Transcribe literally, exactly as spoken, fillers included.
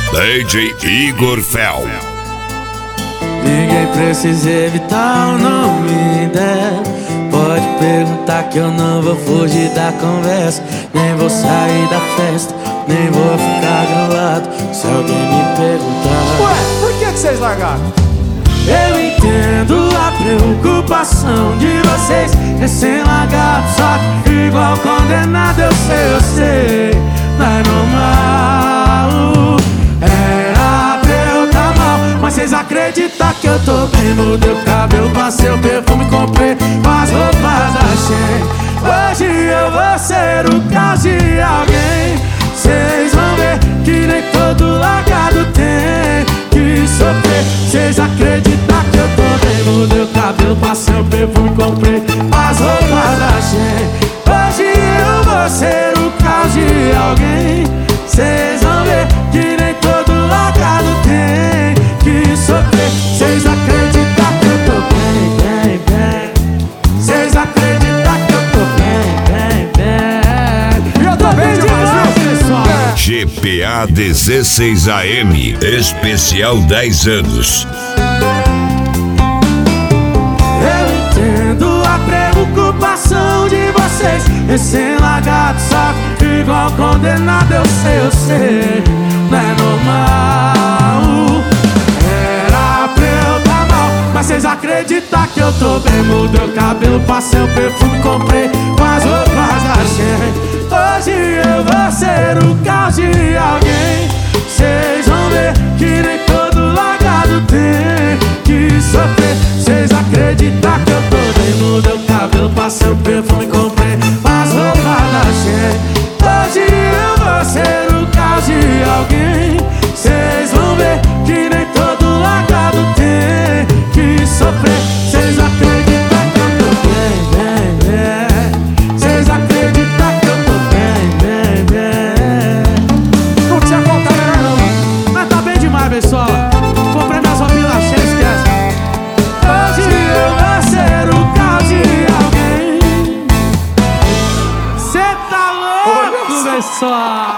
D J Igor Fel. Ninguém precisa evitar o nome dela. Pode perguntar que eu não vou fugir da conversa. Nem vou sair da festa, nem vou ficar grilado se alguém me perguntar. Ué, por que que vocês largaram? Eu entendo a preocupação de vocês, recém-largado, só que igual condenado. Eu sei, eu sei, não é normal. Era pra eu tá mal, mas vocês acreditam que eu tô bem? Mudei o cabelo, passei o perfume, comprei as roupas da Shein. Hoje eu vou ser o caos de alguém. Vocês vão ver que nem todo largado tem que sofrer. Vocês acreditam que eu tô bem? Mudei o cabelo, passei o perfume, comprei as roupas da Shein. Hoje eu vou ser o caos de alguém. Vocês vão ver que nem todo largado tem que sofrer. Vocês acreditam que eu tô bem, bem, bem. Vocês acreditam que eu tô bem, bem, bem. E eu tô bem demais, pessoal. G P A dezesseis A M, especial dez anos. Eu entendo a preocupação de vocês, recém-largado, só que igual condenado. Eu sei, eu sei, não é normal. Era pra eu tá mal, mas vocês acreditam que eu tô bem? Mudei o cabelo, passei o perfume, comprei as roupas da Shein. Hoje eu vou ser o caos de alguém. Vocês vão ver que nem todo largado tem que sofrer. Vocês acreditam que eu tô bem? Mudei o cabelo, passei o perfume, comprei as roupas da Shein. Hoje eu vou ser o caos de alguém. Vocês vão ver que nem todo largado tem que sofrer. Vocês acreditam que eu tô bem, bem, bem. Vocês acreditam que eu tô bem, bem, bem. Não tinha conta melhor não. Mas tá bem demais, pessoal. Comprei minhas roupinhas da Shein, esquece. Hoje eu vou ser o caos de alguém. Cê tá louco, pessoal.